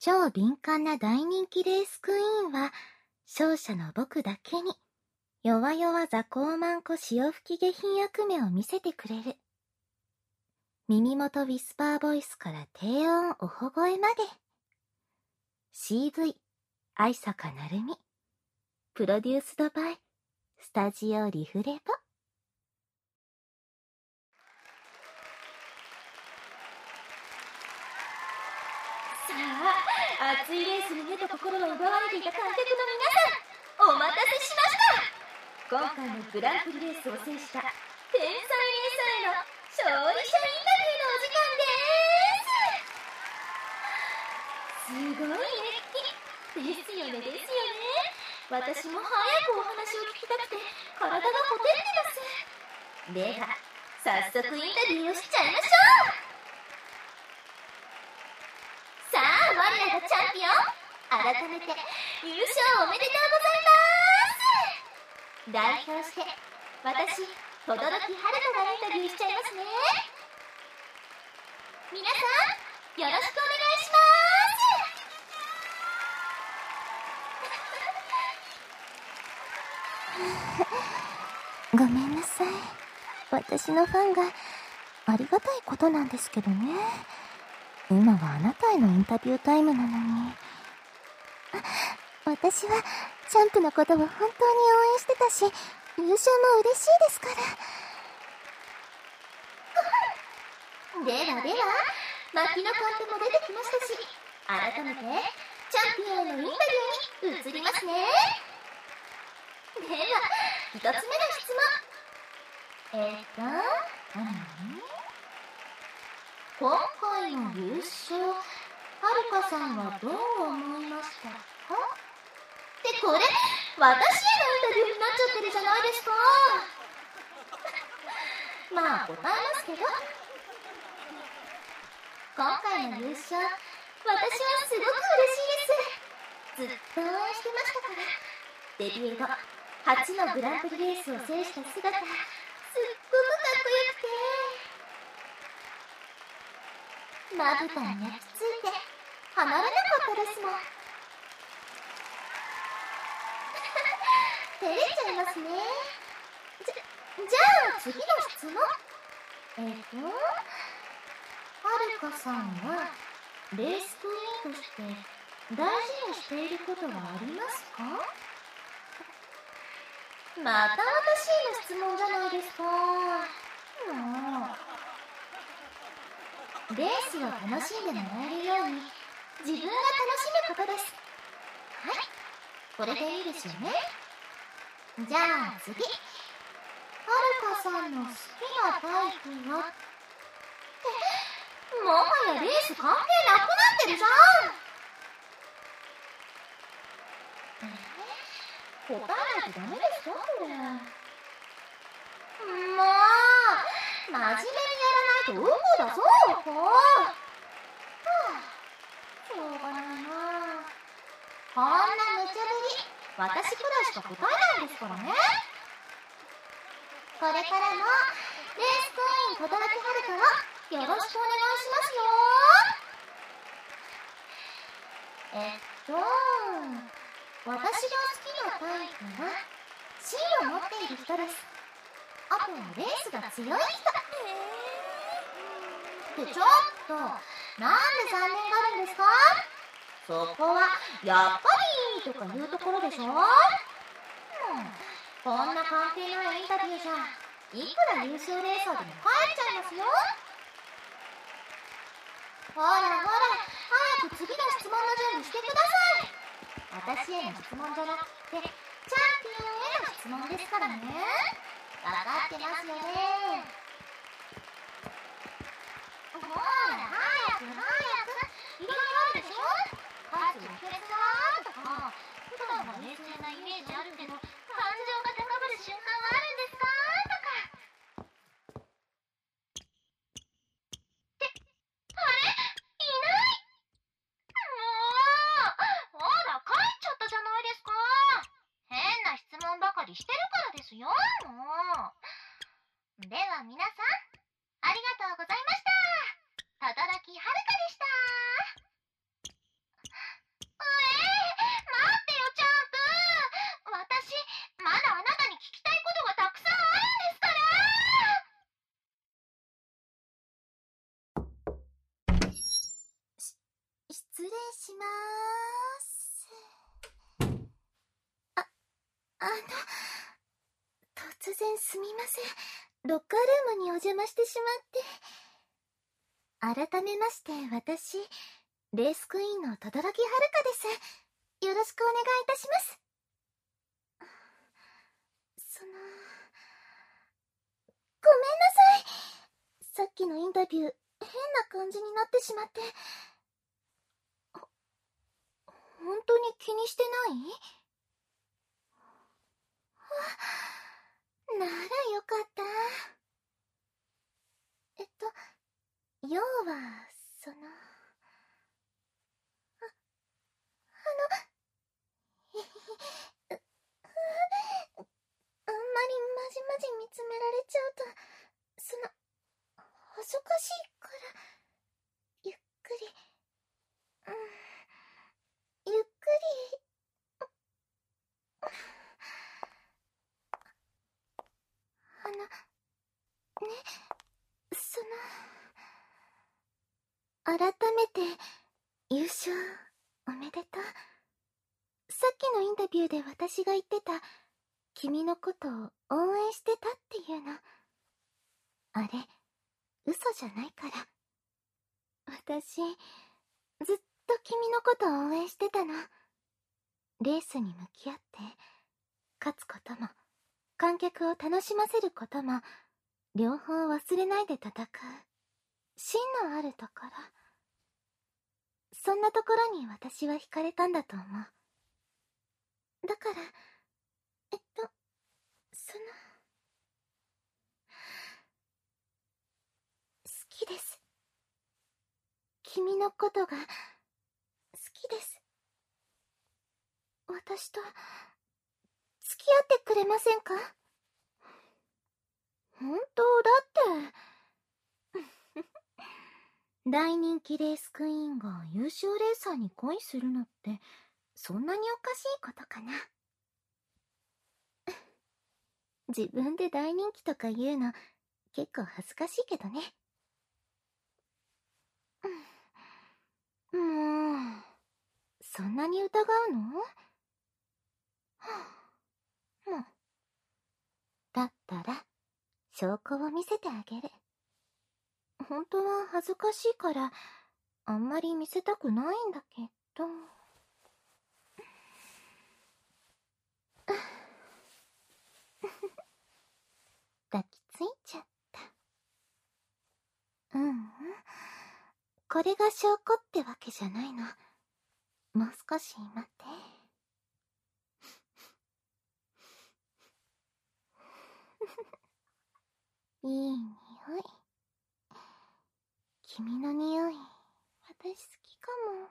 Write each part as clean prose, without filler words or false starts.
超敏感な大人気レースクイーンは、勝者の僕だけに、弱々座高慢子潮吹き下品役目を見せてくれる。耳元ウィスパーボイスから低音おほ声まで。CV、愛坂なるみ。プロデュースドバイ、スタジオリフレボ。 さあ、熱いレースに目と心を奪われていた観客の皆さん、お待たせしました。今回のグランプリレースを制した天才レーサーへの勝利者インタビューのお時間です。すごい熱気ですよねですよね。私も早くお話を聞きたくて体がほてってます。では早速インタビューをしちゃいましょう。さあ、我らがチャンピオン、改めて優勝おめでとうございます。代表して私、轟遥がインタビューしちゃいますね。皆さんよろしくお願いします。 ごめんなさい。私のファンがありがたいことなんですけどね。今はあなたへのインタビュータイムなのに。私はチャンプのことを本当に応援してたし、優勝も嬉しいですから。 ではでは、牧野カンペも出てきましたし、改めてチャンピオンへのインタビューに移りますね。では一つ目の質問。今回の優勝、はるかさんはどう思いましたか？ってこれ、私へのインタビューになっちゃってるじゃないですか。まあ答えますけど、今回の優勝、私はすごく嬉しいです。ずっと応援してましたから。デビュー後初のグランプリレースを制した姿、すっごくかっこよくて、まぶたに焼き付いて離れなかったですもん。照れちゃいますね。じゃあ次の質問。はるかさんはレースクイーンとして大事にしていることはありますか？また私への質問じゃないですか。レースを楽しんでもらえるように自分が楽しむことです。はい、これでいいですよね。じゃあ次、はるかさんの好きなタイプはって、もはやレース関係なくなってるじゃん。答えないとダメですかこれ。もう真面目にやらないとうんこだぞこう。しょうがないな。こんな無茶ぶり私くらいしか答えないんですからね。これからもレースクイーン轟遥をよろしくお願いしますよ。私が好きなタイプは芯を持っている人です。あとはレースが強い人。ってちょっと、なんで残念があるんですか？そこはやっぱりとかいうところでしょ。こんな関係ないインタビューじゃいくら優秀レーサーでも帰っちゃいますよ。ほらほら、早く次の質問の準備してください。私への質問じゃなくてチャンピオンへの質問ですからね。分かってますよね。ほら早く早く、いろいろあるでしょ。勝つ秘訣はとか、普段は冷静なイメージあるけど感情が高ぶる瞬間はあるんですかとか。ってあれ、いない。もうほら帰っちゃったじゃないですか。変な質問ばかりしてるからですよ。もうでは皆さん、ありがとうございました。轟遥でした。 しまーす。突然すみません。ロッカールームにお邪魔してしまって。改めまして、私、レースクイーンの轟はるかです。よろしくお願いいたします。ごめんなさい。さっきのインタビュー、変な感じになってしまって。本当に気にしてない？ならよかった。要は、あんまりまじまじ見つめられちゃうと、恥ずかしいから、ゆっくり、ゆっくり、ね、改めて、優勝、おめでとう。さっきのインタビューで私が言ってた、君のことを応援してたっていうの。あれ、嘘じゃないから。私、ずっと君のことを応援してたの。レースに向き合って、勝つことも、観客を楽しませることも、両方忘れないで戦う、芯のあるところ。そんなところに私は惹かれたんだと思う。だから、好きです。君のことが、好きです。私と、付き合ってくれませんか？本当だって。大人気レースクイーンが優勝レーサーに恋するのって、そんなにおかしいことかな。自分で大人気とか言うの、結構恥ずかしいけどね。もう、そんなに疑うの？もう。だったら、証拠を見せてあげる。本当は恥ずかしいから、あんまり見せたくないんだけど。抱きついちゃった。これが証拠ってわけじゃないの。もう少し待って。いい匂い。君の匂い、私好きかも。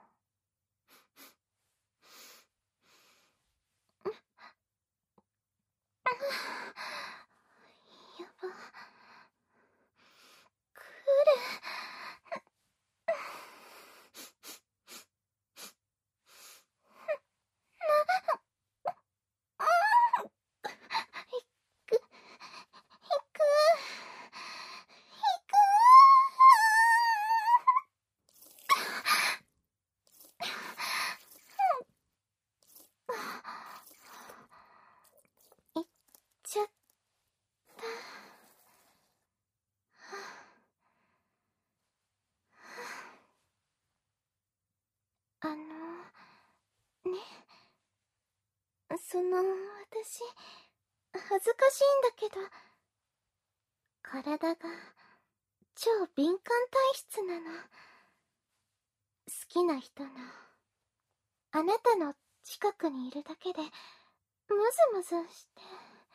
やば。来る。行く。行っちゃった。ね。私、恥ずかしいんだけど、体が超敏感体質なの。好きな人の、あなたの近くにいるだけで、ムズムズして、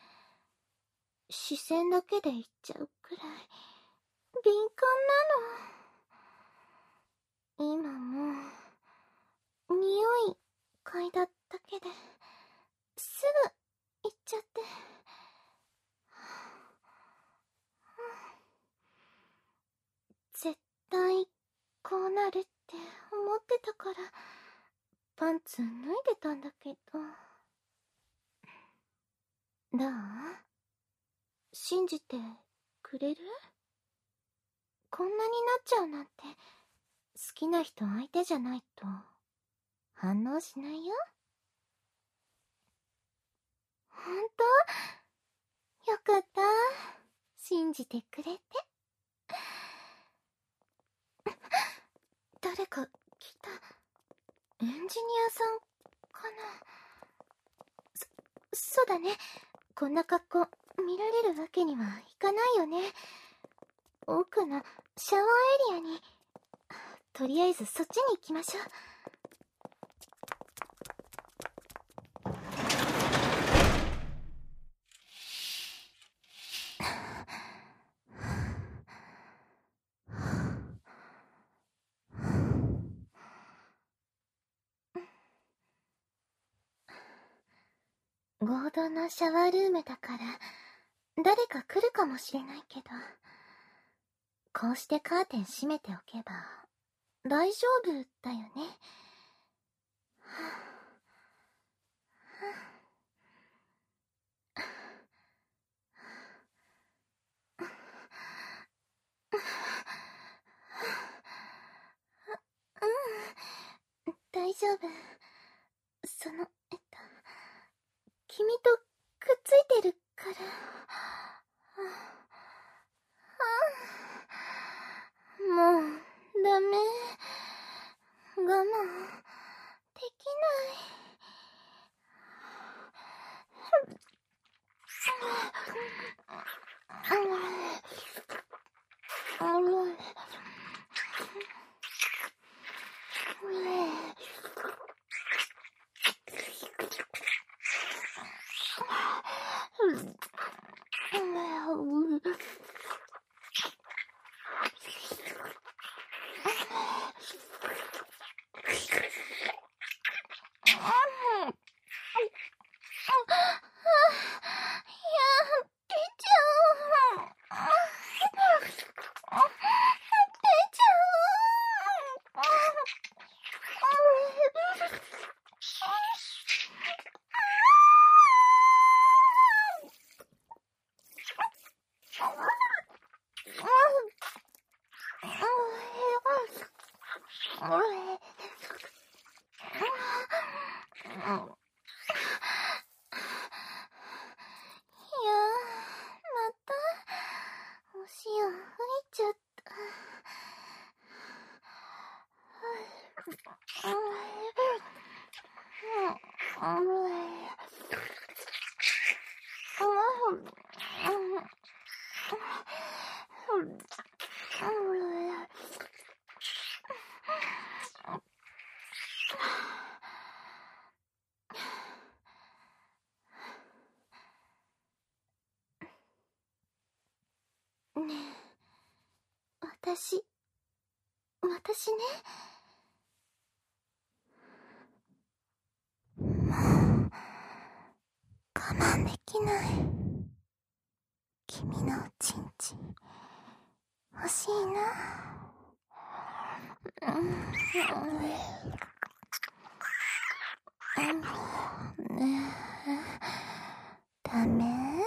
視線だけで言っちゃうくらい、敏感なの。今も、匂い嗅いだだけで、すぐ行っちゃって。絶対こうなるって思ってたからパンツ脱いでたんだけど。どう？信じてくれる？こんなになっちゃうなんて好きな人相手じゃないと反応しないよ。 ほんと？よかった。 信じてくれて。誰か来た。エンジニアさんかな。そうだね。こんな格好見られるわけにはいかないよね。奥のシャワーエリアに。とりあえずそっちに行きましょう。合同のシャワールームだから誰か来るかもしれないけど、こうしてカーテン閉めておけば大丈夫だよね。大丈夫。君とくっついてるから。もうダメ。我慢できない。ねえ、私ね。もう、我慢できない。君のおちんちん、欲しいな。ねえ、ダメ？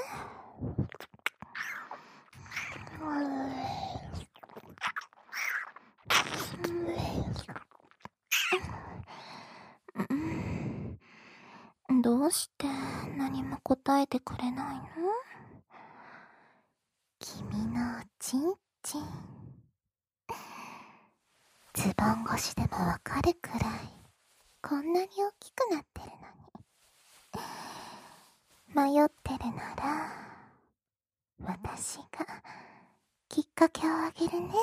どうして何も答えてくれないの？君のおちんちん、ズボン越しでもわかるくらいこんなに大きくなってるのに。迷ってるなら私がきっかけをあげるね。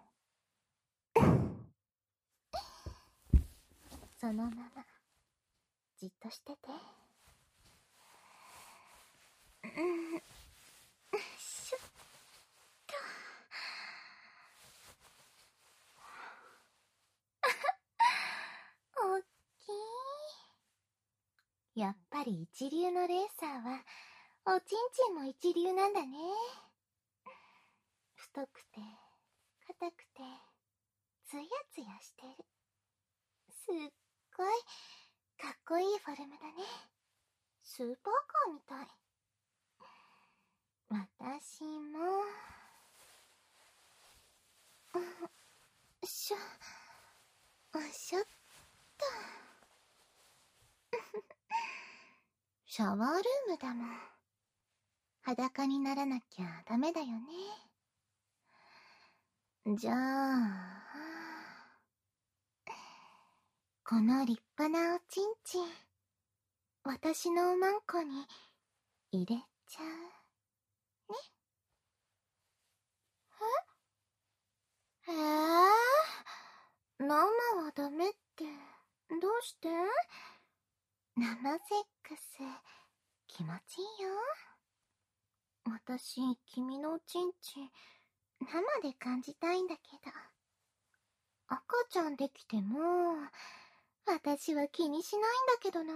そのままじっとしてて。シュッと。おっきい。やっぱり一流のレーサーはおちんちんも一流なんだね。太くて硬くてツヤツヤしてる。すっごいかっこいいフォルムだね。スーパーカーみたい。私もしょっと。 シャワールームだもん。裸にならなきゃダメだよね。じゃあ、この立派なおちんちん、私のおまんこに入れちゃうね。生はダメって、どうして？生セックス、気持ちいいよ。私、君のおちんちん、生で感じたいんだけど。赤ちゃんできても、私は気にしないんだけどな。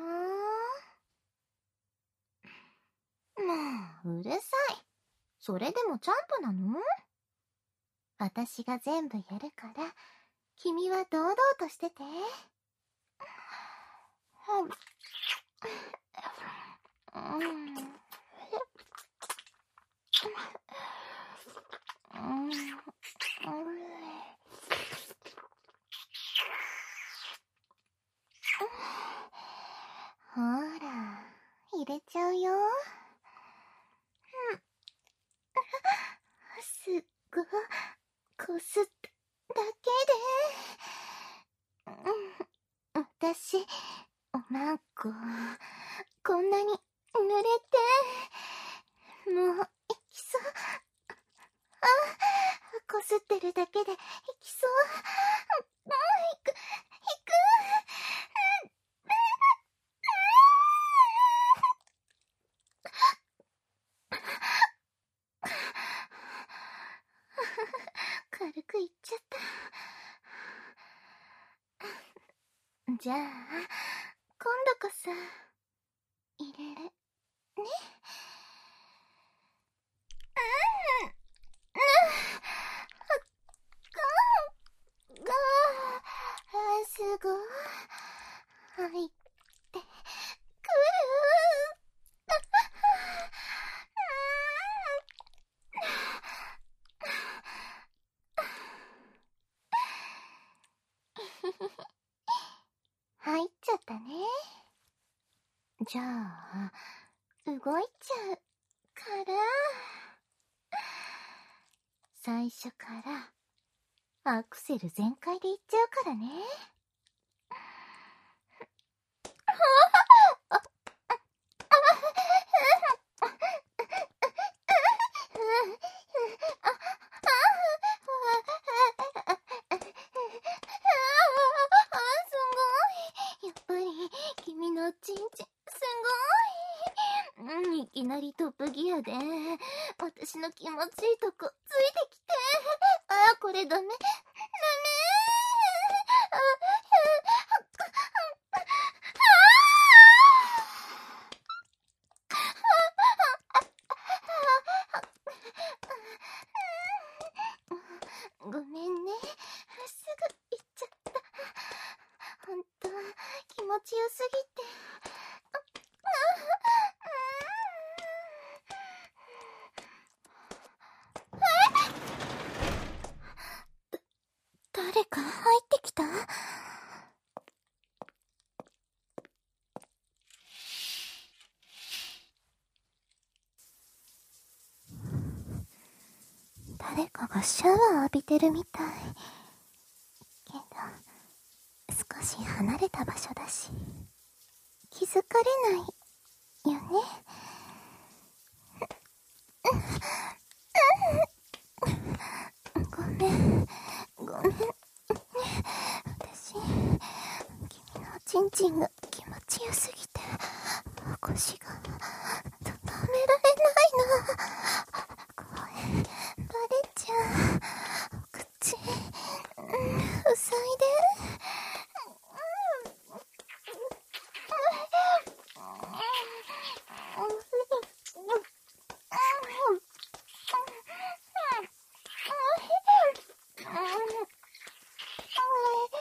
もう、うるさい。それでもチャンプなの？私が全部やるから、君は堂々としてて。ほら、入れちゃうよ。すっごい、こすっただけで。私、おまんこ、こんなに濡れて、もう、いきそう。こすってるだけで、いきそう。いく。軽くいっちゃった。じゃあ、今度こそ、入れるね。すごい。入ってくる。入っちゃったね。じゃあ、動いちゃうから。最初からアクセル全開でいっちゃうからね。やっぱり君のちんちんすごい。いきなりトップギアで私の気持ちいいとこついてきて。これダメ。ごめんね。すぐ行っちゃった。ほんと、気持ちよすぎて。誰か入ってきた？誰かがシャワー浴びてるみたい。けど、少し離れた場所だし、気づかれないよね。ごめん。私、君のチンチンが気持ちよすぎて、腰が止められないの。声、バレちゃう。口、塞いで。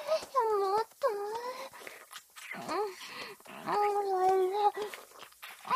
もっと。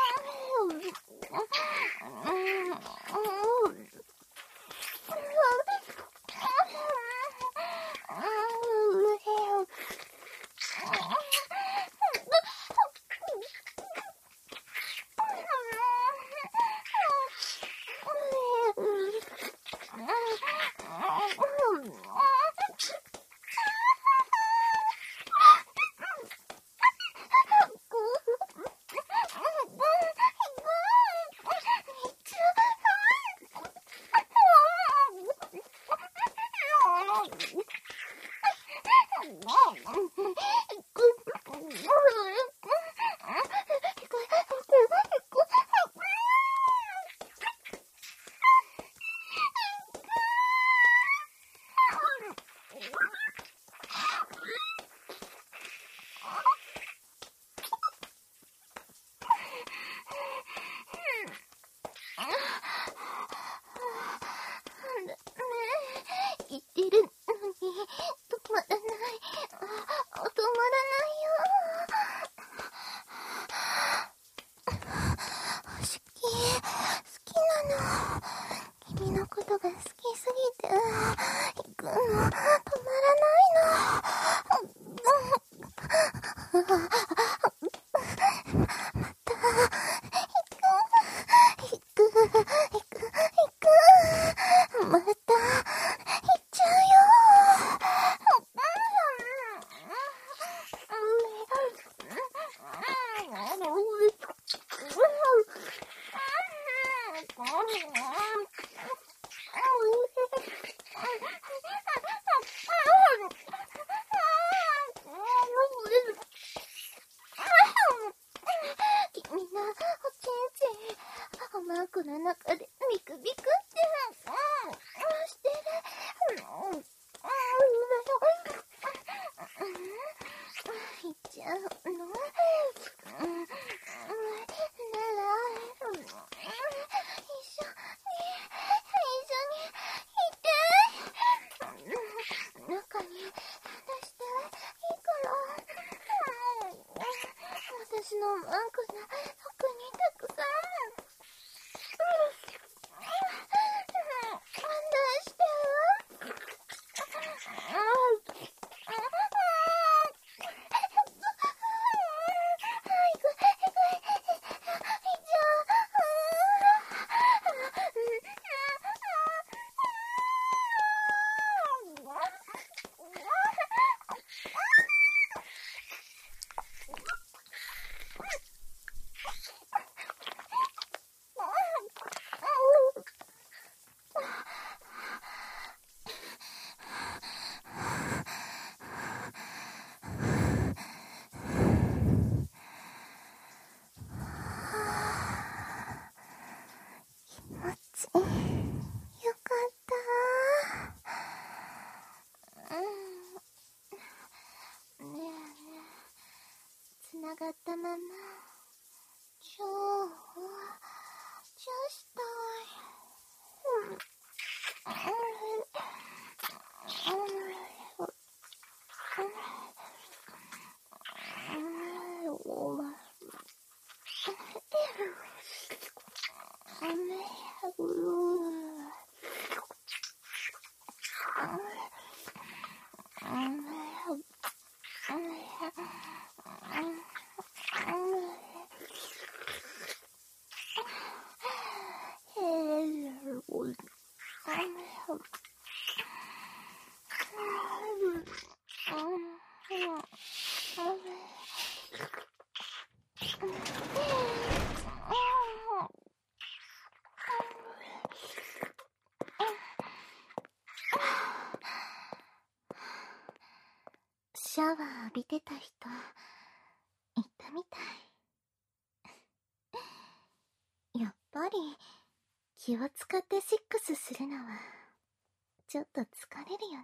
この中でビクビクってしてる。いっちゃうの。なら、一緒にいて。中に出していいから。私のマークが服にたくさん。つながったままチューしたい。シャワー浴びてた人いたみたい。やっぱり気を使ってセックスするのはちょっと疲れるよ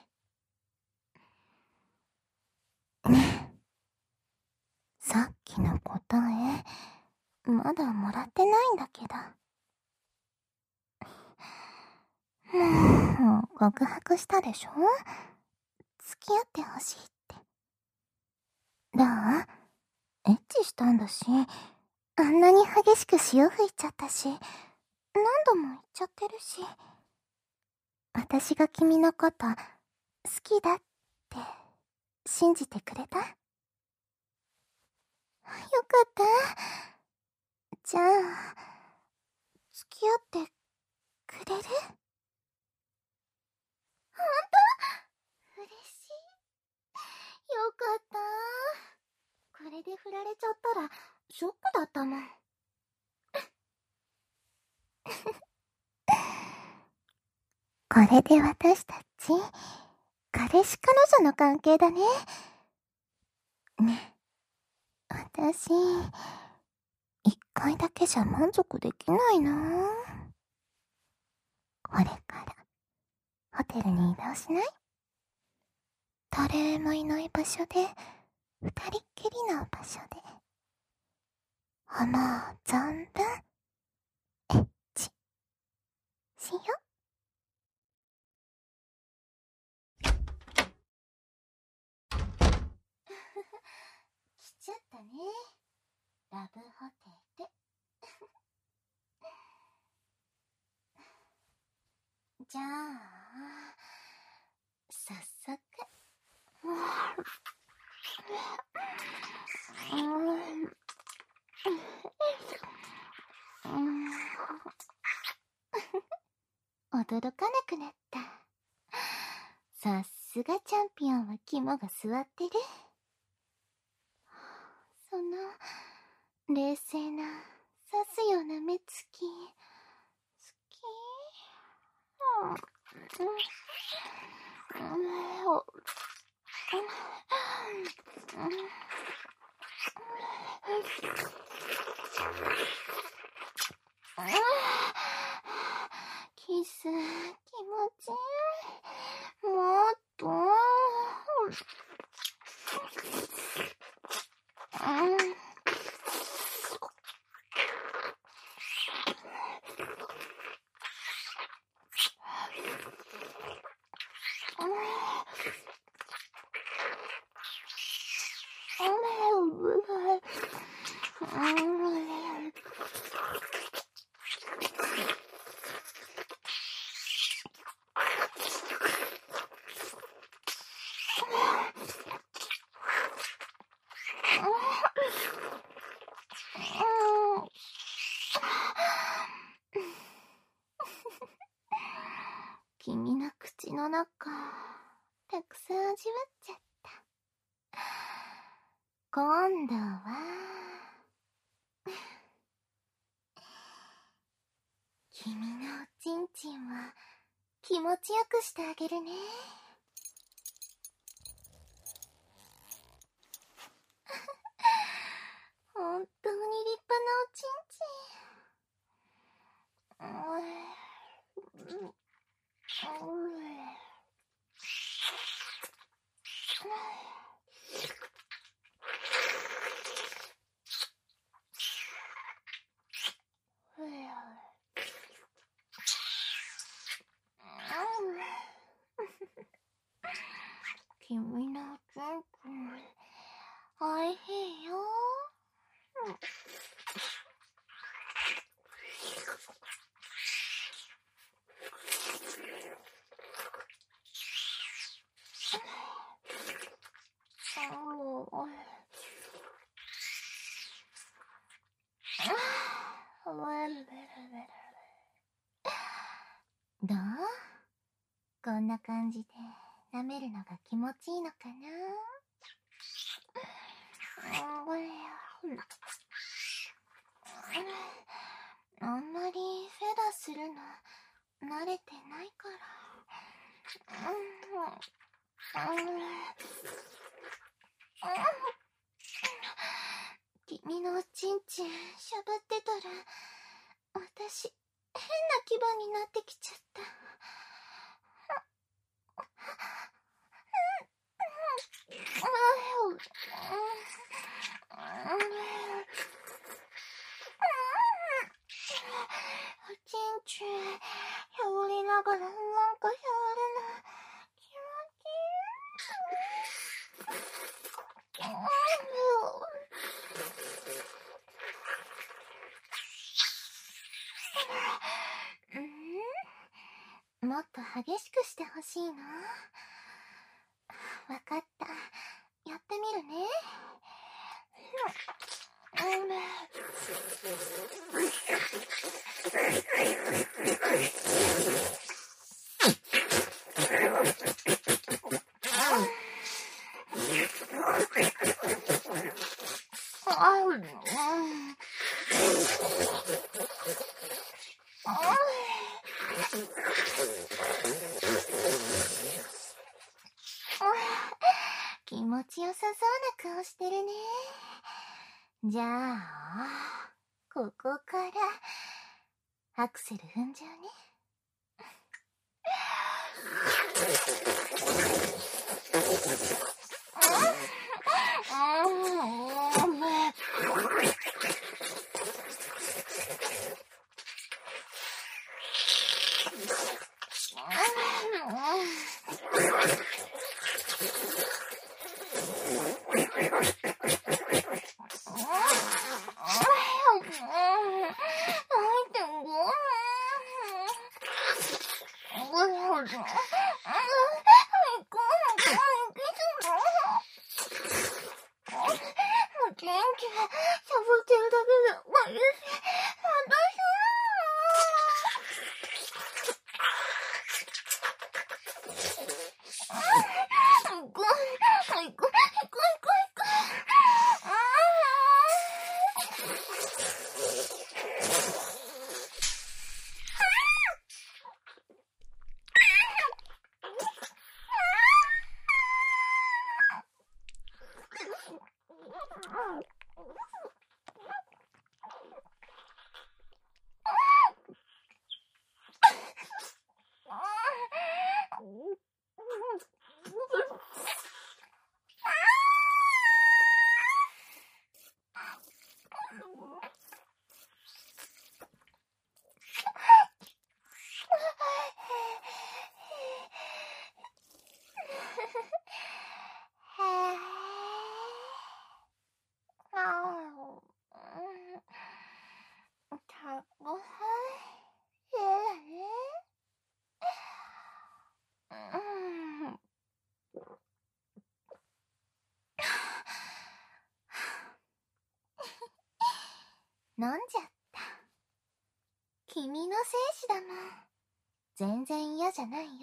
ね。ねえ、さっきの答えまだもらってないんだけど。もう告白したでしょ？付き合ってほしいって。どう？エッチしたんだし、あんなに激しく潮吹いちゃったし、何度も言っちゃってるし。私が君のこと好きだって信じてくれた？よかった。じゃあ、付き合ってくれる？ほんと？嬉しい。よかった。これで振られちゃったらショックだったもん。これで私たち彼氏彼女の関係だね。ねえ、私一回だけじゃ満足できないな。これからホテルに移動しない？誰もいない場所で、二人っきりの場所で、思う存分エッチしよ。来ちゃったね、ラブホテル。じゃあ早速。 驚かなくなった。さすがチャンピオンは肝が据わってる。その冷静な刺すような目つき好き。キス気持ちいい。もっと君の口の中、たくさん味わっちゃった。今度は、君のおちんちんを気持ちよくしてあげるね。本当に立派なおちんちん。君のおちんちん、おいしいよ。どう？こんな感じで舐めるのが気持ちいいのかな？あんまりフェダするの慣れてないから。君のおちんちんしゃぶってたら、私変な気分になってきちゃった。おちんちん触りながらなんか触るの気持ちいい。もっと激しくしてほしいの？わかった。やってみるね。気持ちよさそうな顔してるね。じゃあ、ここからアクセル踏んじゃうね。 気がしゃぶってるだけで、私行く。飲んじゃった。君の精子だもん。全然嫌じゃないよ。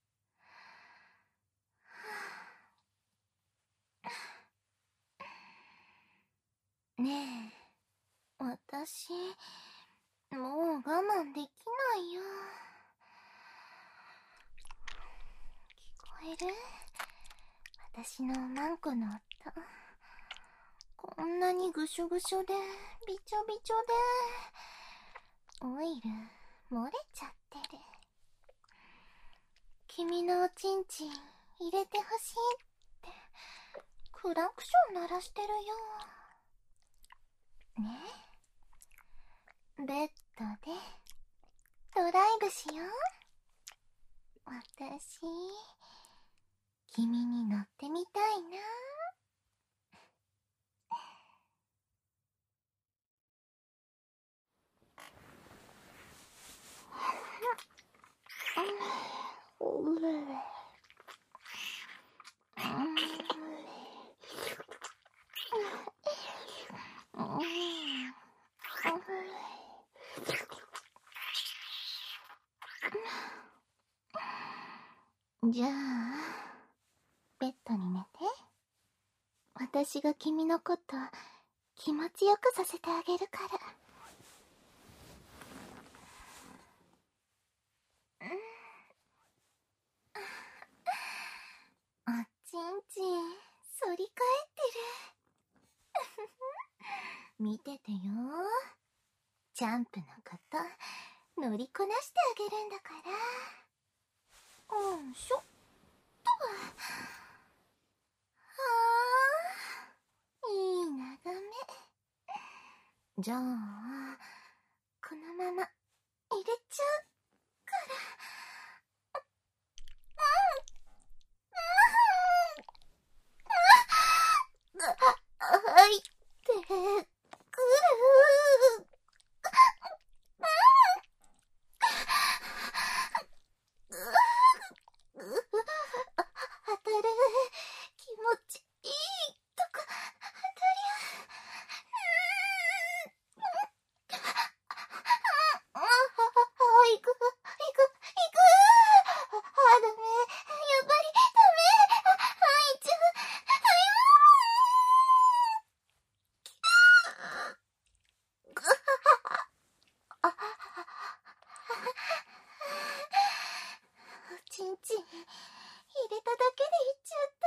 ねえ、私、もう我慢できないよ。聞こえる？私のマンコの音。こんなにぐしょぐしょで、びちょびちょで、オイル漏れちゃってる。君のおちんちん入れてほしいって、クラクション鳴らしてるよ。ね？ベッドでドライブしよう。私、君に乗ってみたいな。じゃあ、ベッドに寝て。私が君のこと気持ちよくさせてあげるから。おちんちん、反り返ってる。見ててよ。ジャンプのこと乗りこなしてあげるんだから。しょっと。いい眺め。じゃあ、このまま入れちゃうから。入ってくる。当たる。気持ちいいとこ当たりゃ。行く。ダメ。やっぱりダメ。入っちゃう。おちんちん入れただけでいっちゃった。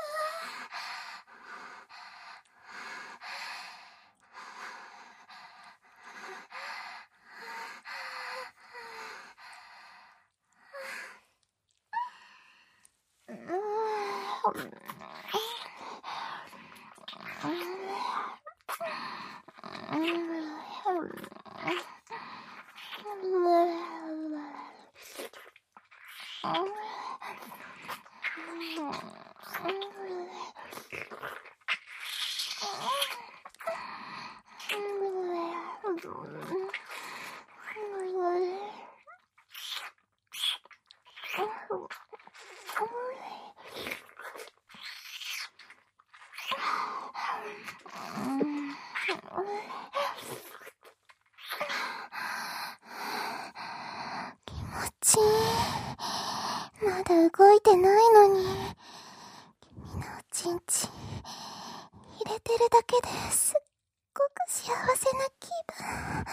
けですっごく幸せな気分。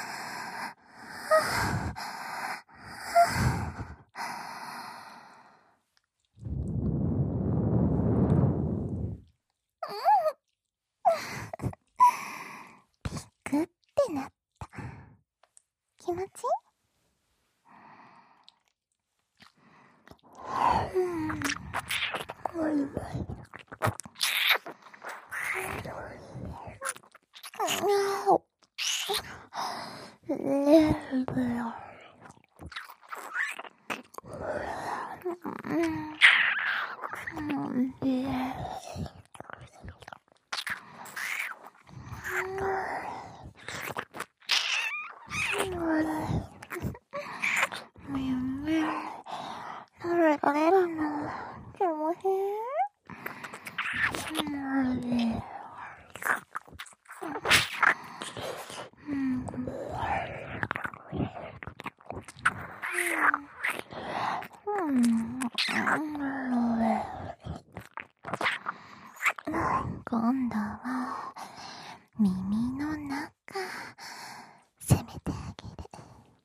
ピクってなった。気持ちいい？今度は耳の中攻めてあげる。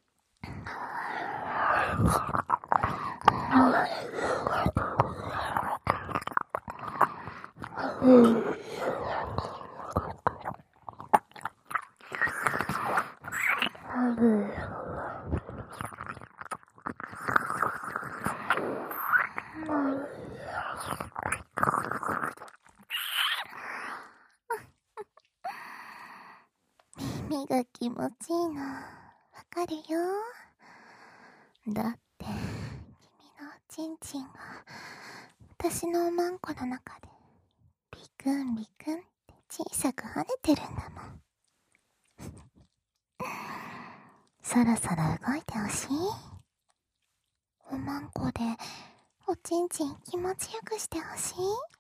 耳が気持ちいいのわかるよ。だって君のおちんちんが私のおまんこの中でビクンビクンって小さく跳ねてるんだもん。そろそろ動いてほしい？おまんこでおちんちん気持ちよくしてほしい？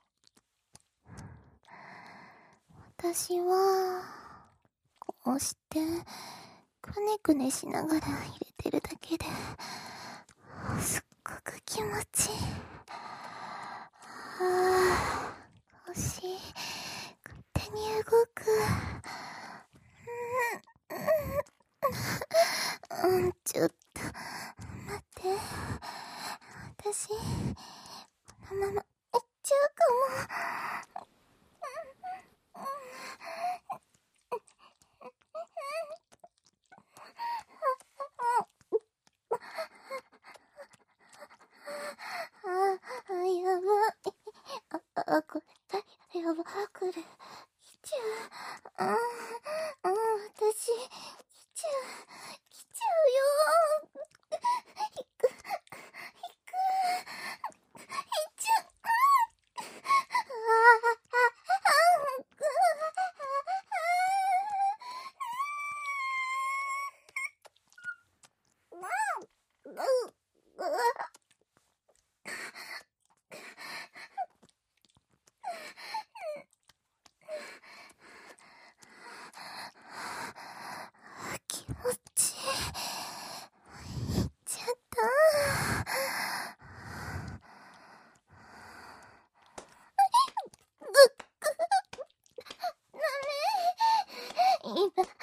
私はこうしてくねくねしながら入れてるだけですっごく気持ちいい。腰勝手に動く。ちょっと待って、私このまま行っちゃうかも。やばい。これ、やば、これ、来ちゃう。私、来ちゃうよ。行っちゃう。気持ちいい。行っちゃった。今、言ってるから、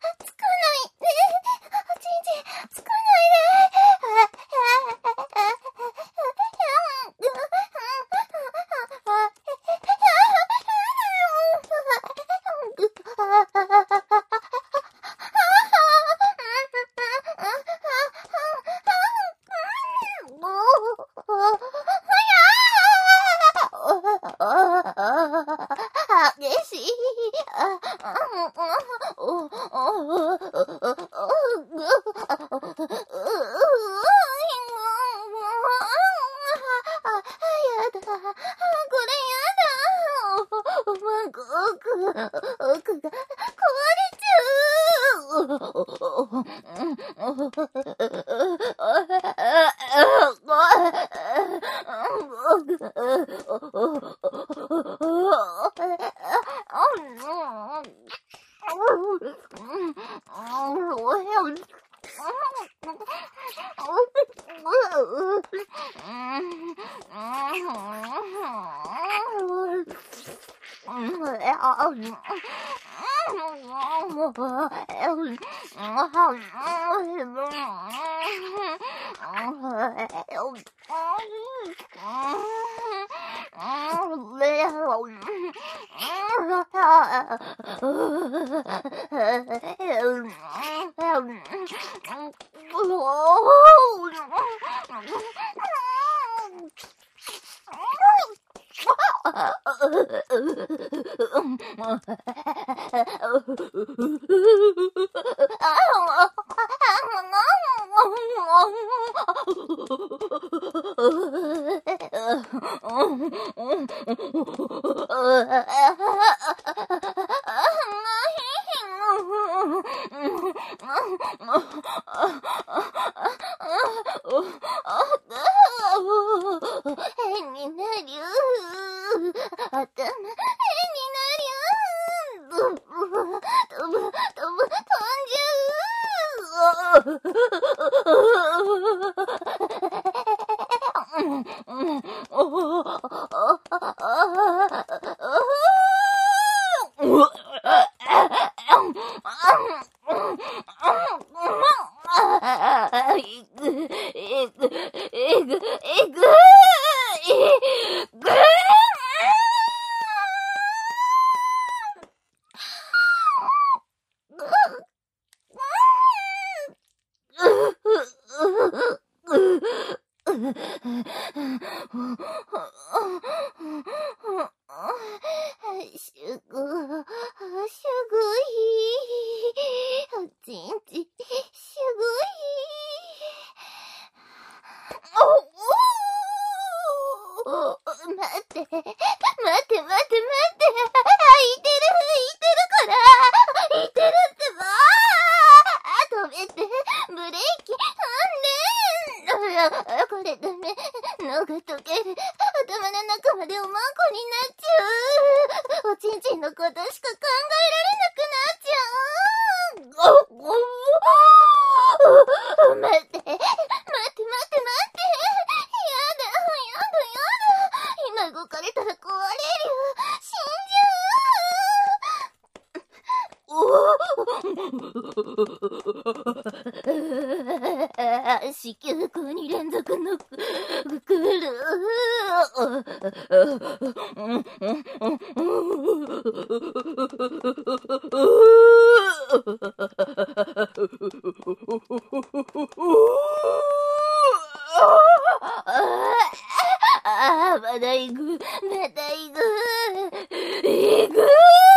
つかないで。おちんちん、つかないで。激しい。やだ。これやだ。奥が壊れち変になりゅう。頭変になりゅう。飛ぶ、飛んじ子宮口に連続のくる。まだ行く。行く。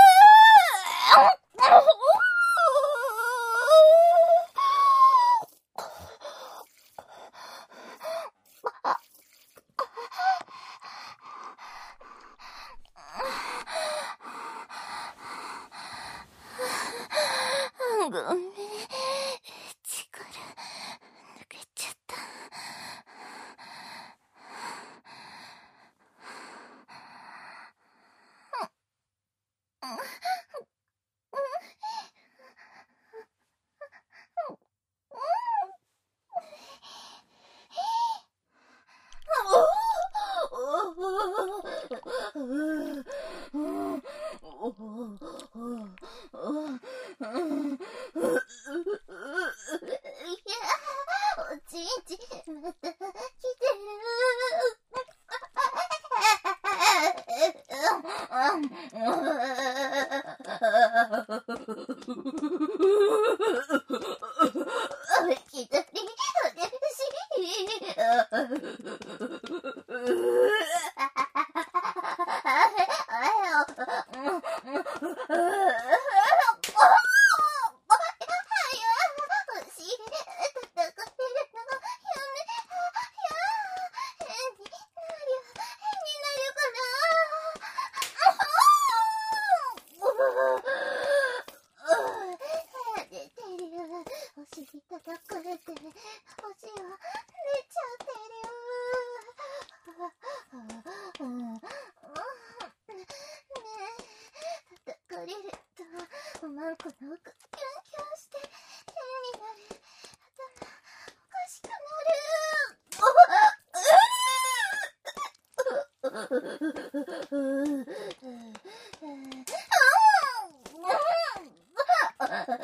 ごめん、力抜けちゃった。おちんちまた来てる。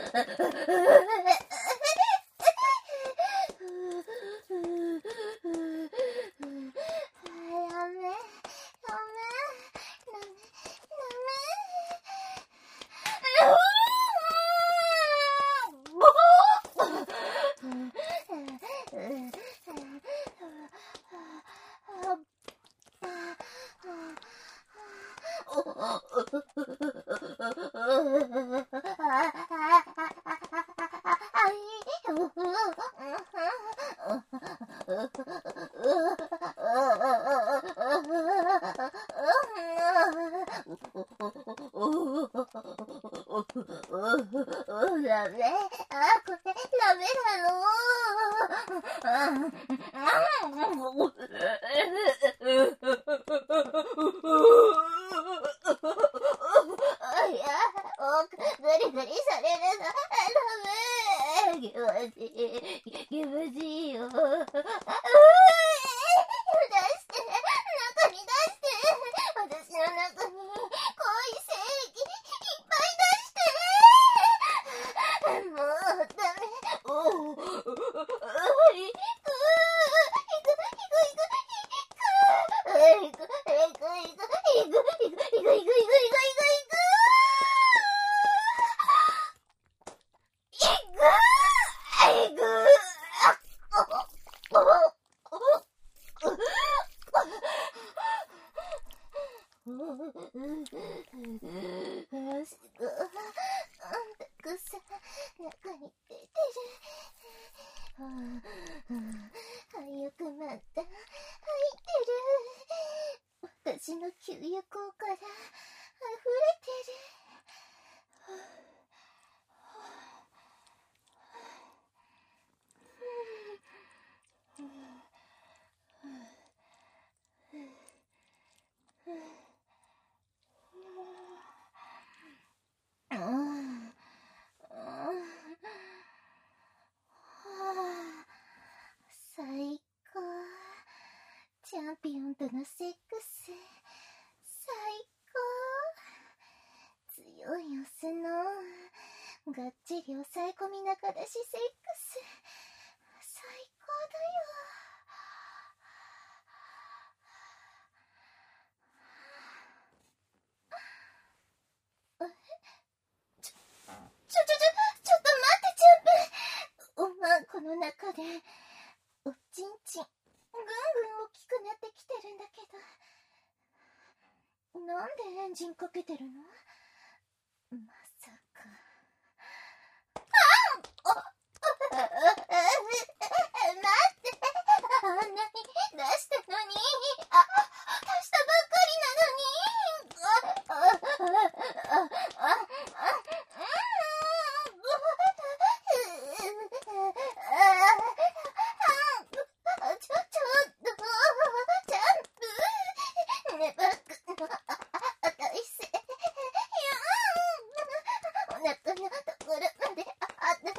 ダメ。これダメだろ。いや、ガリガリされるの。ダメ。気持ちいいよ。出して。中に出して。私の中に濃い精液いっぱい出して。もうダメ。早くまた入ってる。私の給油口から溢れてる。最高。チャンピオンとのセックス最高。強いオスのがっちり抑え込みながらしセックス最高だよ。ちょっと待ってチャンプ。おまんこの中でおちんちんぐんぐん大きくなってきてるんだけど、なんでエンジンかけてるの？まさか。待って、あんなに出したのに、出したばっかりなのに。ちょっと、ジャンプ。ねばくの大勢。お腹のところまで当たって。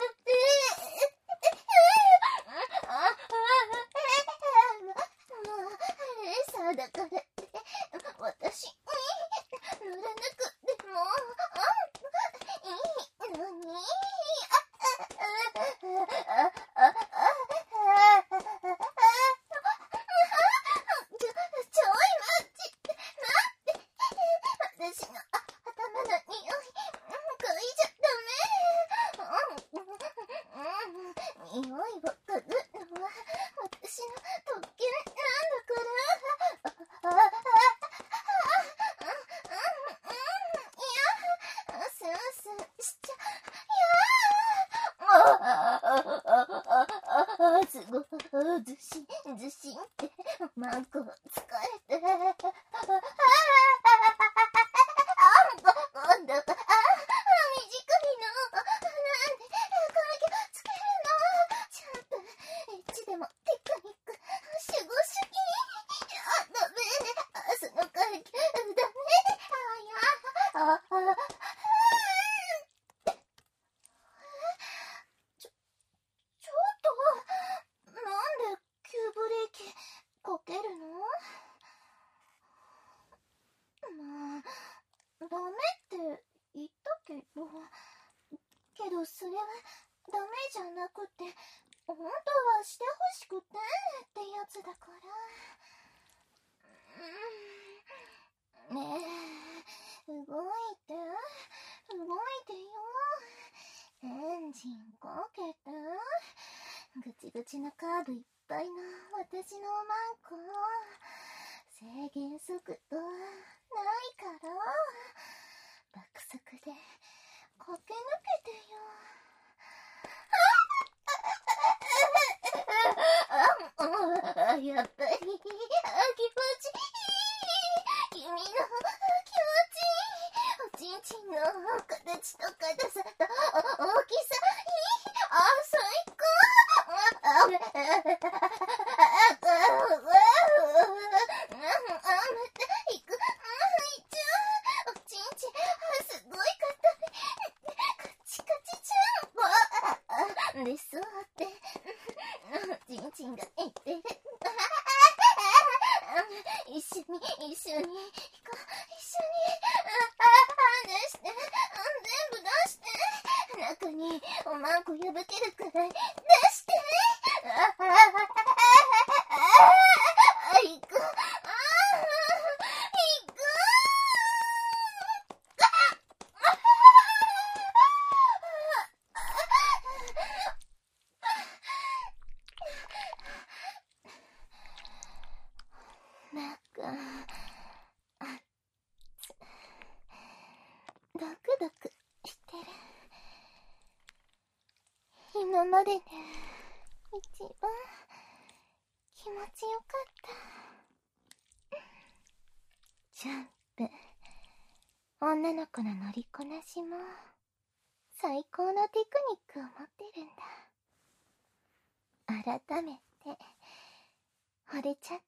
レーサーだからって私に乗らなくてもいいのに。ちょい待って。私の頭の匂い嗅いじゃダメ。匂いを嗅ぐのは私の特権なんだから。いや、スンスンしちゃすごいずしんずしんってマンコ疲れて。今度は短いの。なんでこれつけるの？チャンプエッチでもテクニック守護主義。ダメ。その階級ダメ。ちょっとなんで急ブレーキかけるの？まあダメって言ったけど、 けどそれはダメじゃなくて、本当はしてほしくてってやつだから。ねえ、動いてよ。エンジンかけて。ぐちぐちなカーブいっぱいの私のマンコ。制限速度ないから、爆速で駆け抜けてよ。やっぱり気持ちいい。君の気持ちいい。おちんちんの形と硬さと大きさいい。最高。でそうってちんちんが言ってる。一緒に行こう。一緒に出して、全部出して。中におまんこ破けるくらい出して。行く。ドクドクしてる。今までで一番気持ちよかった。ジャンプ、女の子の乗りこなしも最高のテクニックを持ってるんだ。改めて惚れちゃった。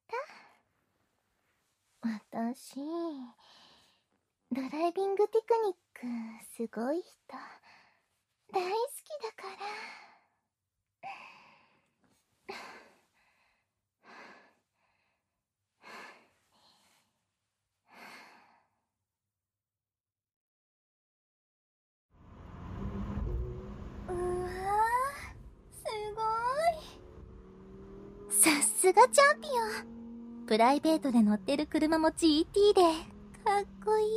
私ドライビングテクニックすごい人大好きだから。うわー、すごい。さすがチャンピオン。プライベートで乗ってる車も GT でかっこいい。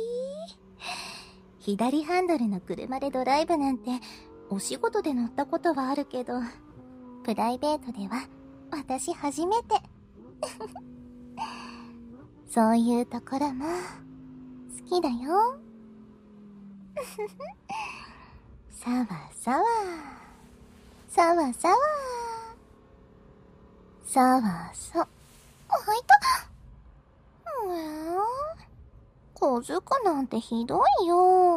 左ハンドルの車でドライブなんてお仕事で乗ったことはあるけど、プライベートでは私初めて。そういうところも好きだよ。さわさわさわさわさわさ。あいた。小づくなんてひどいよ。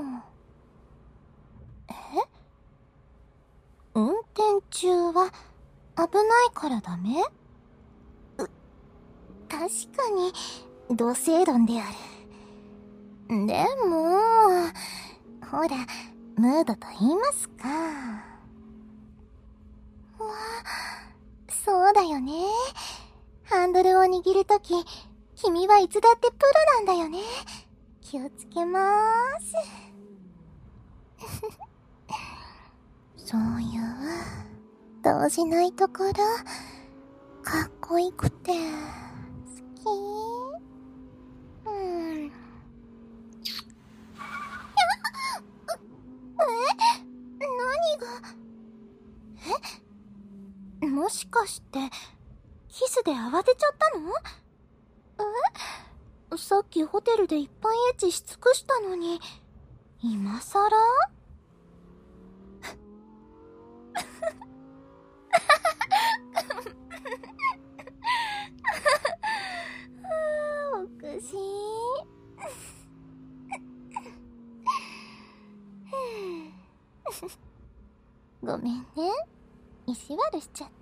運転中は危ないからダメ？確かに同性論である。でもほら、ムードと言いますか。そうだよね。ハンドルを握るとき、君はいつだってプロなんだよね。気をつけまーす。そういう動じないところかっこよくて好き。何が？もしかしてキスで慌てちゃったの？さっきホテルでいっぱいエッチし尽くしたのに、今さら？おかしい。ごめんね、意地悪しちゃった。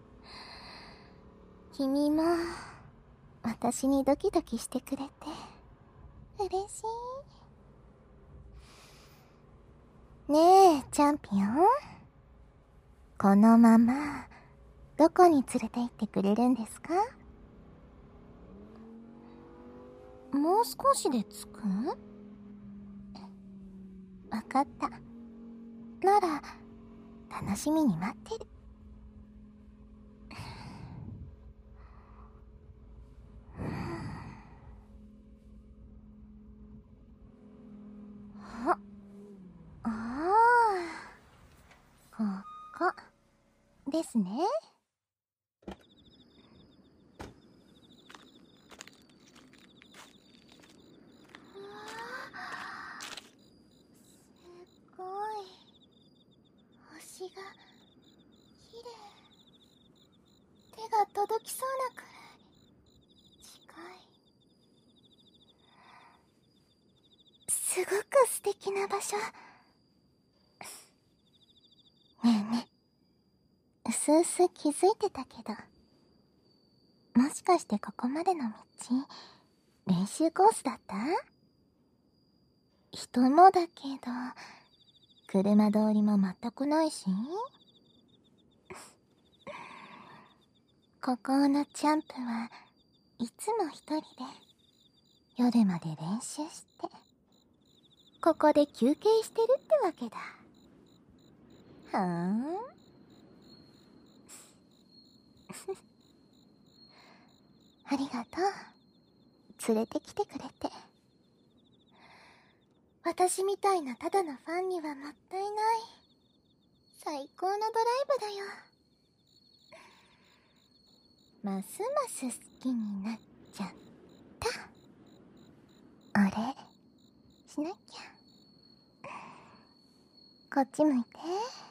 君も私にドキドキしてくれて嬉しい。ねえチャンピオン、このままどこに連れて行ってくれるんですか？もう少しで着く？わかった。 なら、楽しみに待ってる。ああ、ここですね。すごい。星が綺麗。手が届きそうなくらい近い。すごく素敵な場所。ねえねえ、うすうす気づいてたけど、もしかしてここまでの道、練習コースだった？人もだけど、車通りも全くないし。ここのチャンプはいつも一人で夜まで練習して、ここで休憩してるってわけだ。はぁありがとう。連れてきてくれて。私みたいなただのファンにはもったいない。最高のドライブだよ。ますます好きになっちゃった。お礼しなきゃ。こっち向いて。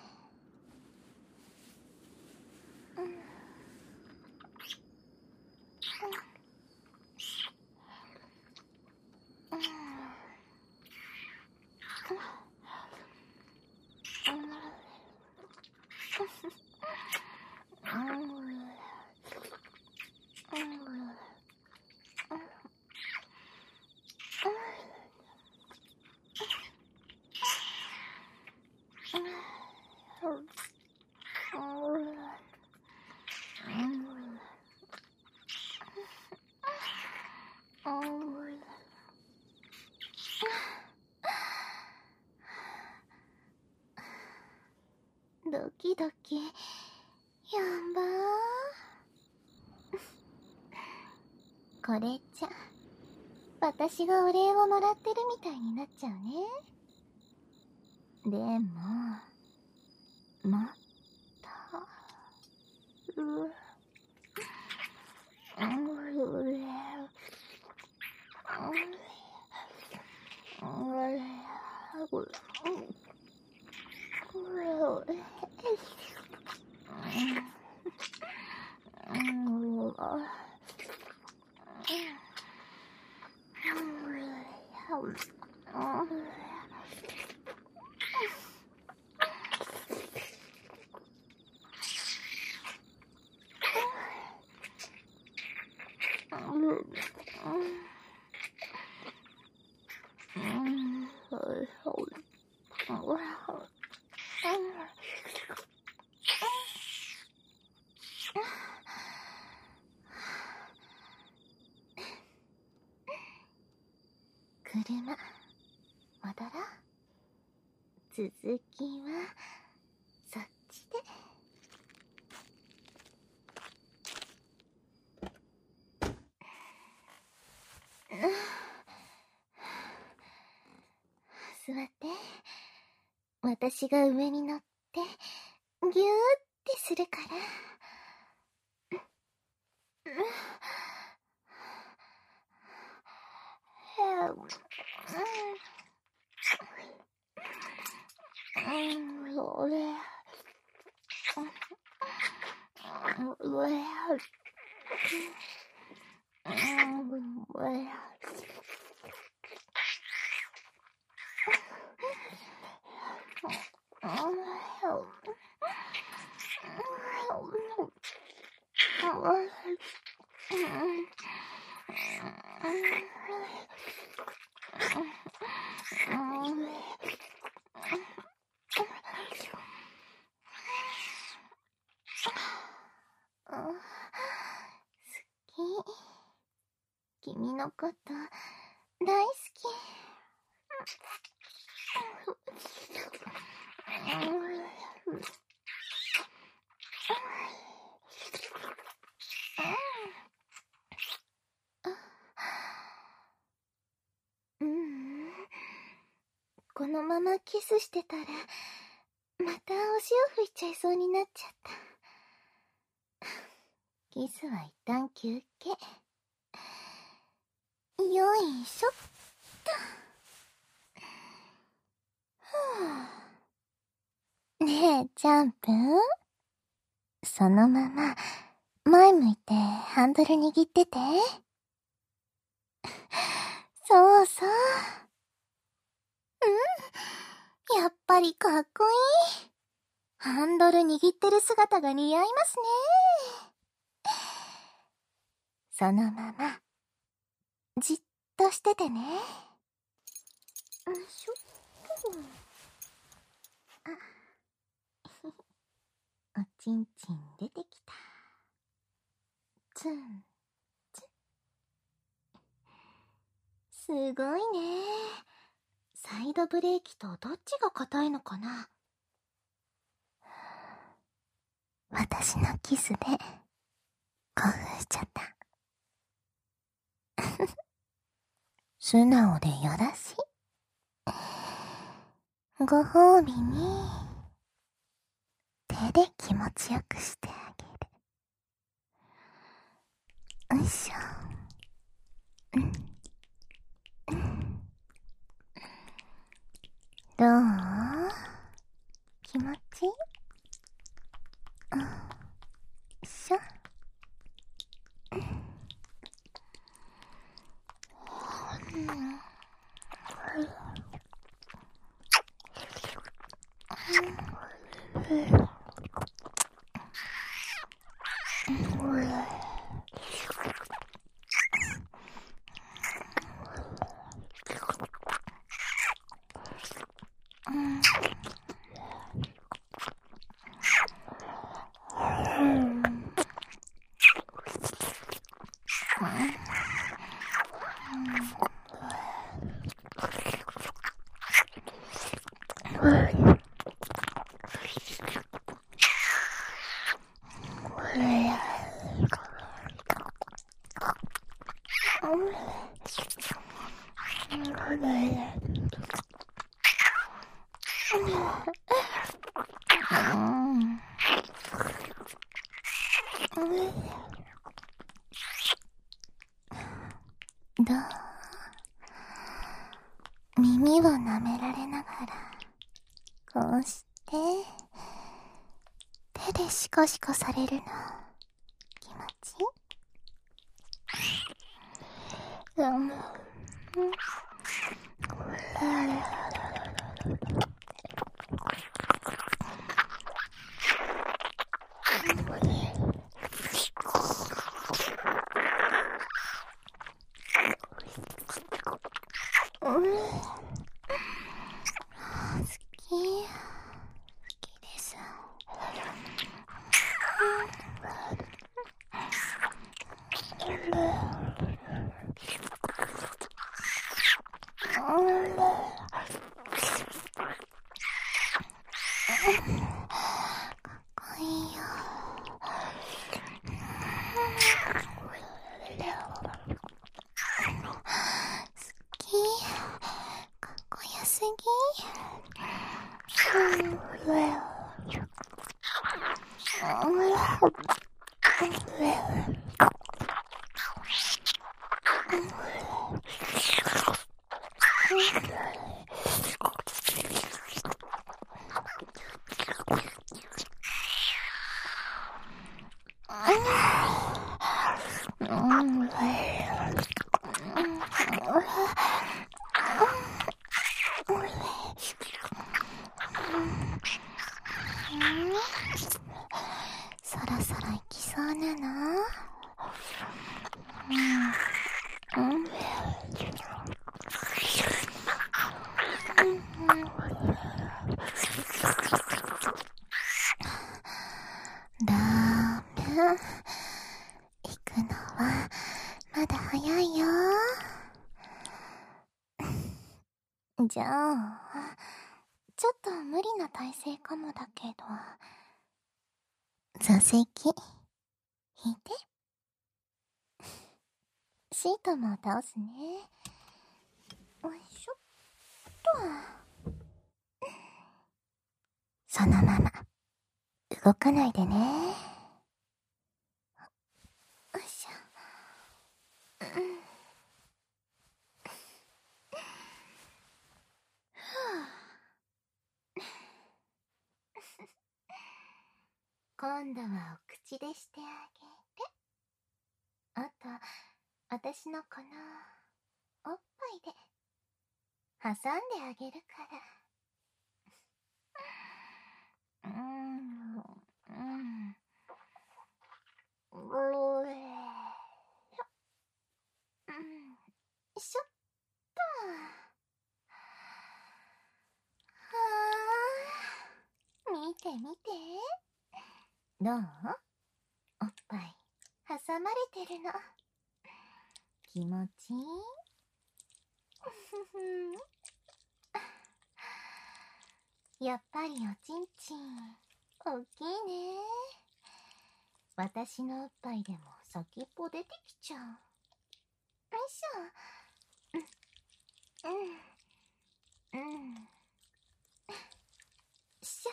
ドキドキ、やんばー。これじゃ、私がお礼をもらってるみたいになっちゃうね。でも、もっと、車、戻ろう。続きは、そっちで。座って。私が上に乗って、ぎゅーってするから。君のこと大好き。 このままキスしてたら、またお潮吹いちゃいそうになっちゃった。キスは一旦休憩。よいしょっと。ねえ、ジャンプ？そのまま、前向いてハンドル握ってて。そうそう。やっぱりかっこいい。ハンドル握ってる姿が似合いますね。そのまま、じっとしててね。よいしょっと。おちんちん出てきた。ツン、ツン。すごいね。サイドブレーキとどっちが硬いのかな。私のキスで興奮しちゃった。素直でよろしい。ご褒美に手で気持ちよくしてあげる。よいしょ。どう？気持ちいい？よいしょ。どう？耳を舐められながら、こうして、手でシコシコされるの、気持ちいい？好きです。そろそろ行きそうなの？ダメ。行くのはまだ早いよ。 じゃあ、ちょっと無理な体勢かもだけど、座席、引いて。シートも倒すね。よいしょっと。そのまま、動かないでね。よいしょ。今度はお口でしてあげて。あと、私のこの、おっぱいで、挟んであげるから。しょっと。見て見て。どう？おっぱい、挟まれてるの。気持ちいい？やっぱりおちんちん、おっきいね。私のおっぱいでも先っぽ出てきちゃう。よいしょ。しょ。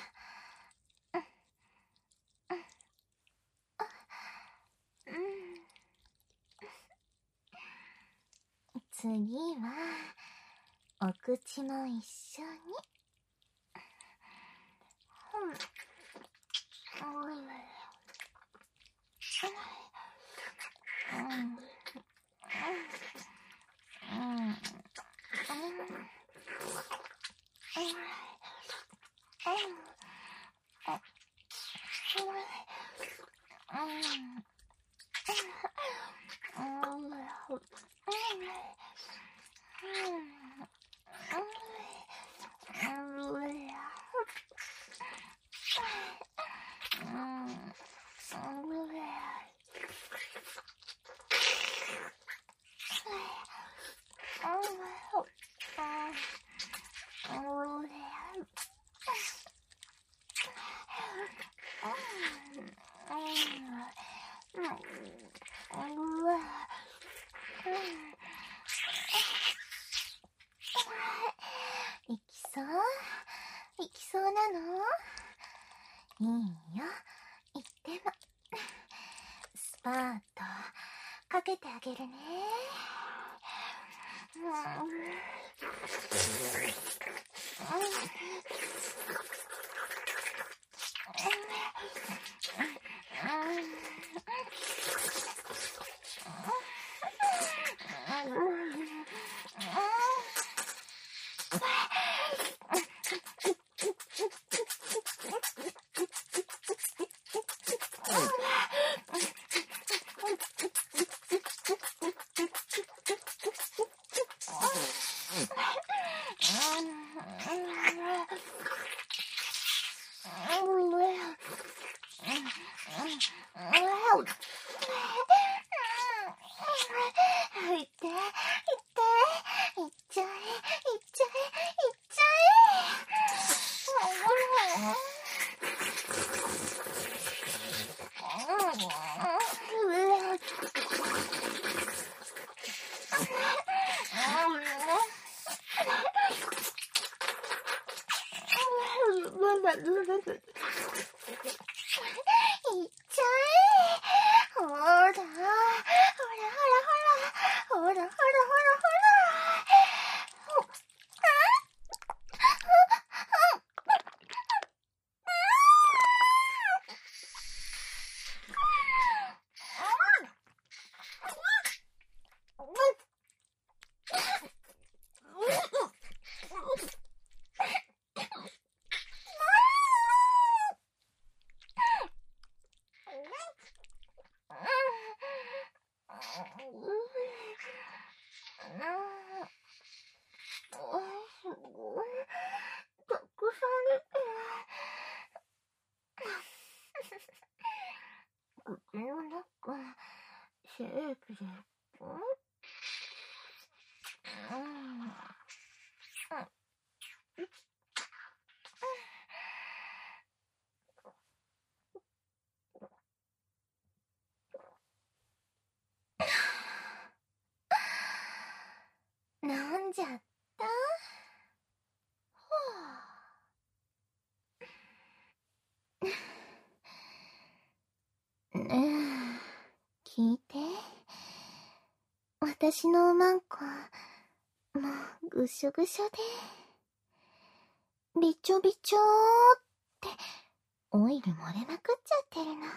次は、お口も一緒に。いきそう？いきそうなの？いいよ、言っても。スパートかけてあげるね。口の中、シェイクでじゃった。 ねえ、聞いて。私のおまんこ、もうぐしょぐしょで、びちょびちょーってオイル漏れまくっちゃってるの。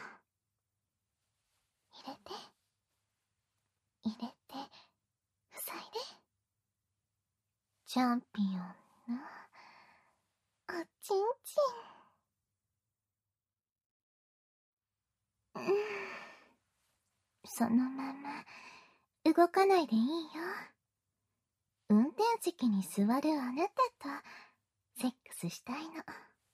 入れて、入れて、塞いで。チャンピオンのおちんちん。そのまま動かないでいいよ。運転席に座るあなたとセックスしたいの。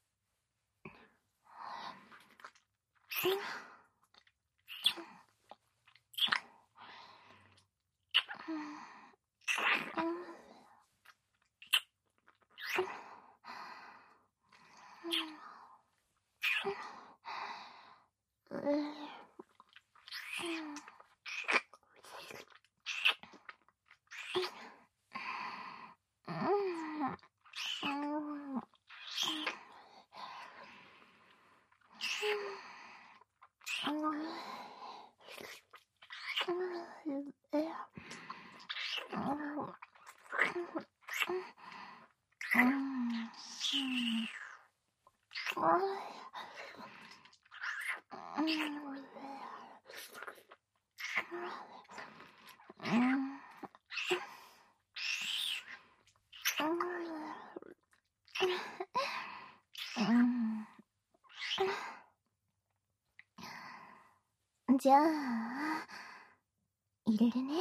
じゃあ、入れるね。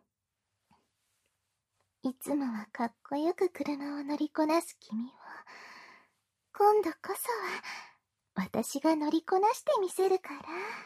いつもはかっこよく車を乗りこなす君を、今度こそは私が乗りこなしてみせるから。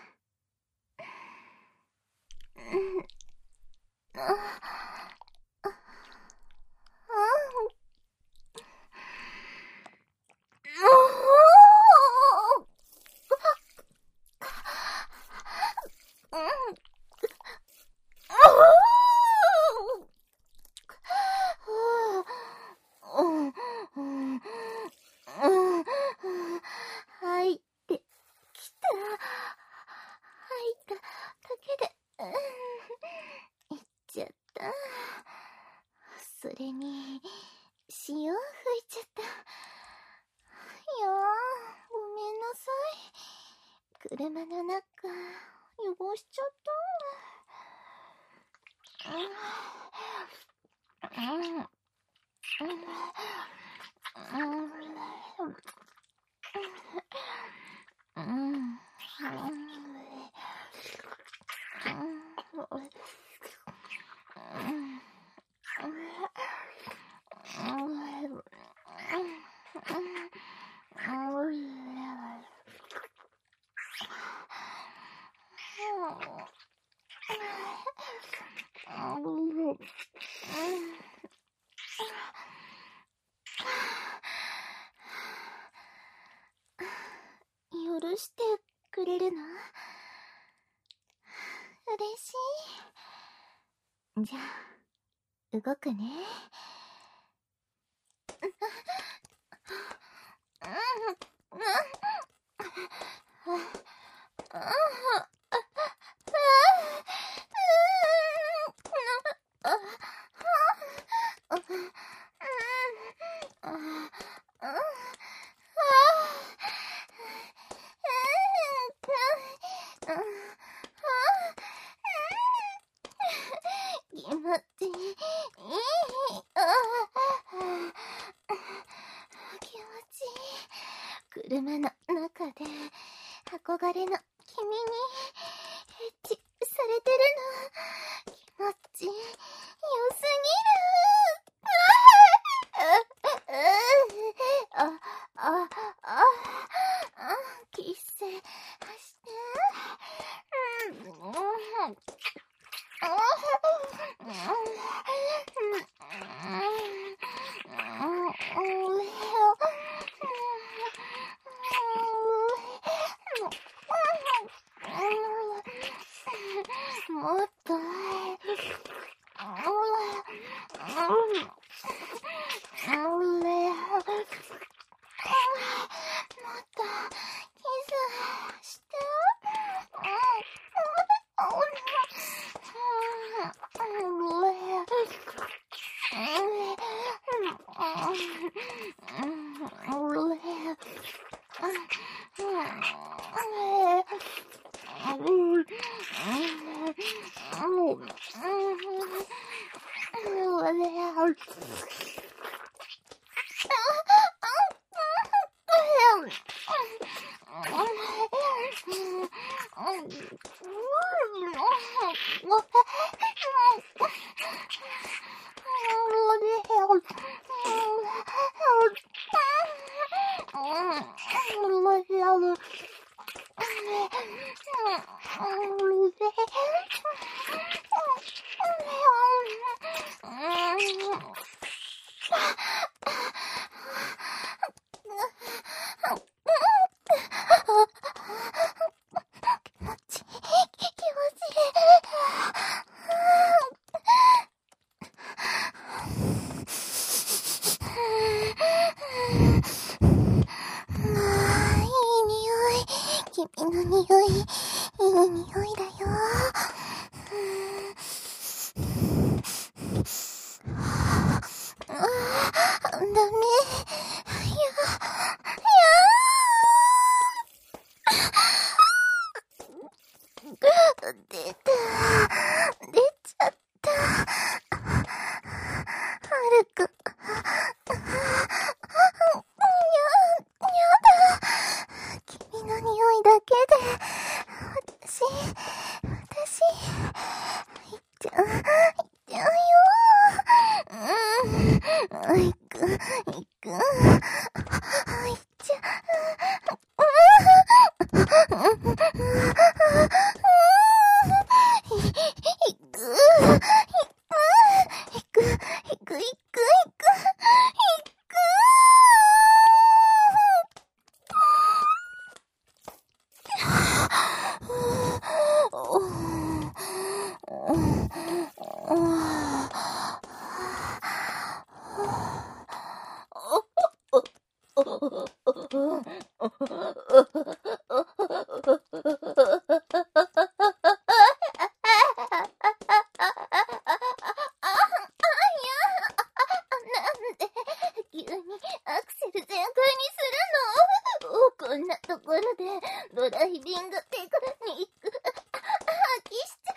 入ってきた。入っただけで、いっちゃった。それに、潮吹いちゃった。いやー、ごめんなさい。車の中、汚しちゃった。許してくれるの？嬉しい。じゃあ、動くね。気持ちいい。気持ちいい。車の中で憧れの君にエッチされてるの。気持ちよすぎる。キスして。 君の匂い、いい匂いだよ。ダメ。出ちゃった。はるくん。君の匂いだけで、私、いっちゃうよ。いく、いっちゃう。こんなところでドライビングピクニック吐きしちゃ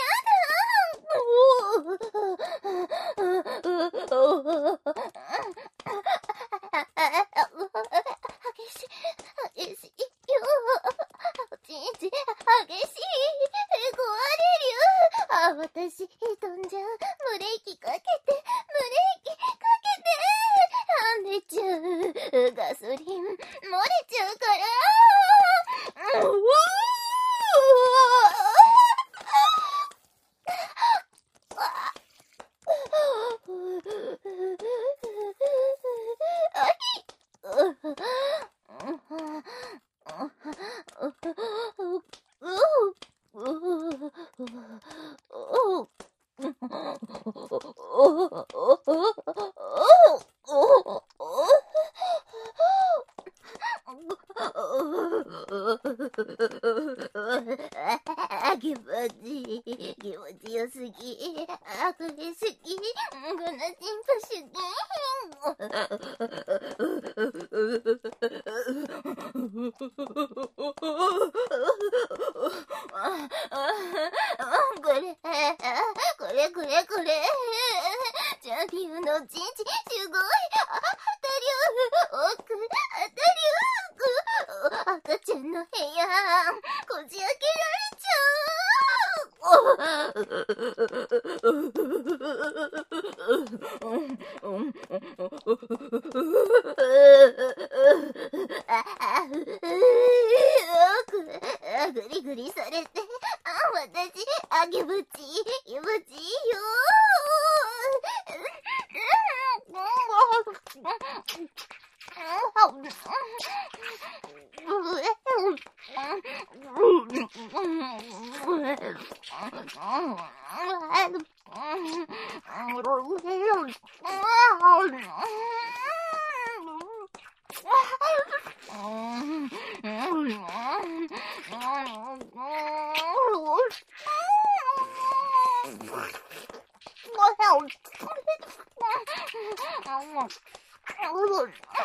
激しいよ。ちんち激しい。壊れるよ。私飛んじゃう。ブレーキかけて。跳ねちゃう。ガソリン漏れちゃうから。気持ちよすぎ。溢れすぎ。このチンポ主義。これ。チャンピオンのチンチ、すごい。赤ちゃんの部屋、こじ開けられちゃぐりぐりされて、私、気持ちいいよ。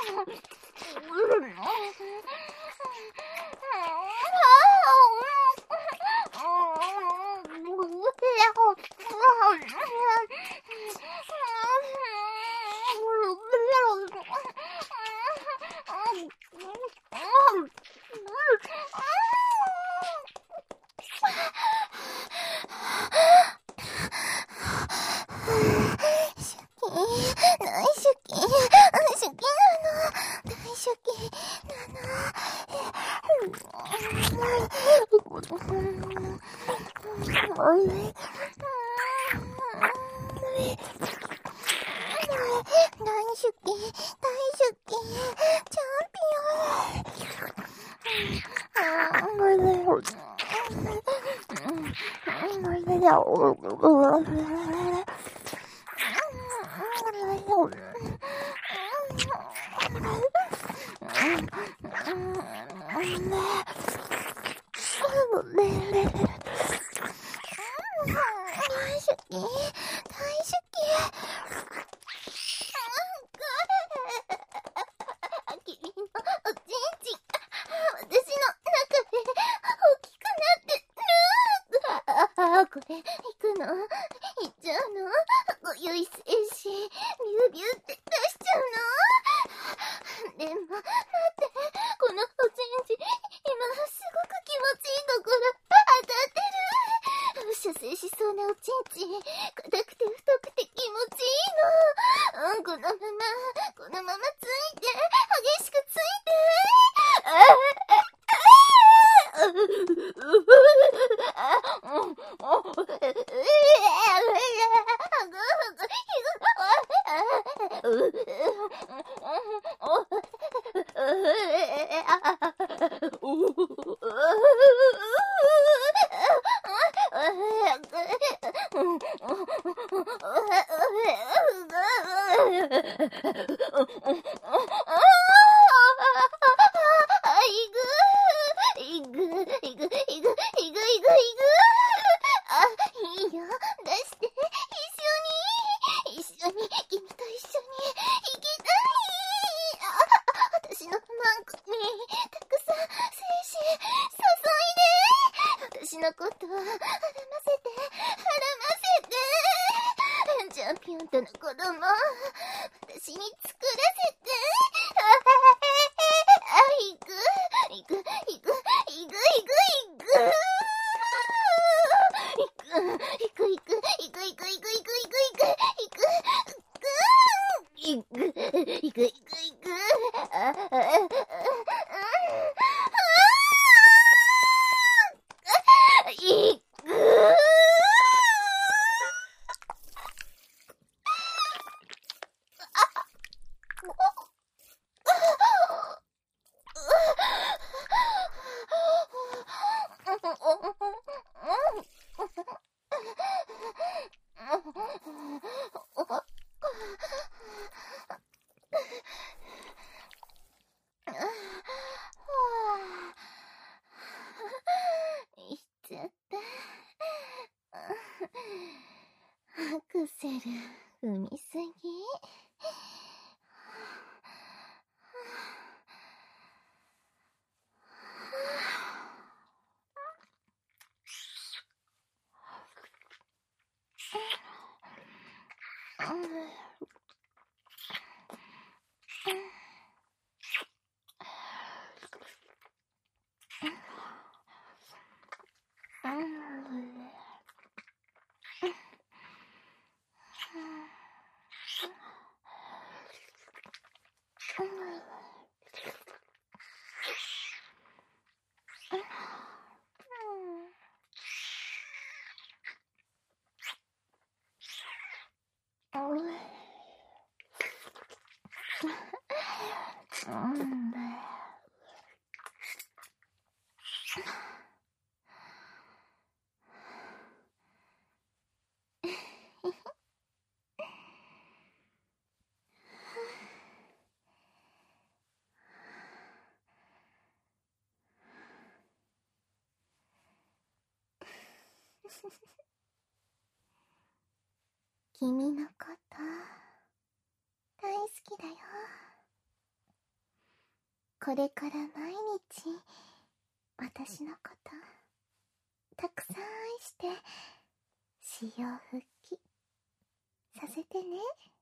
君のこと大好きだよ。 これから毎日、私のこと、たくさん愛して、潮吹き、させてね。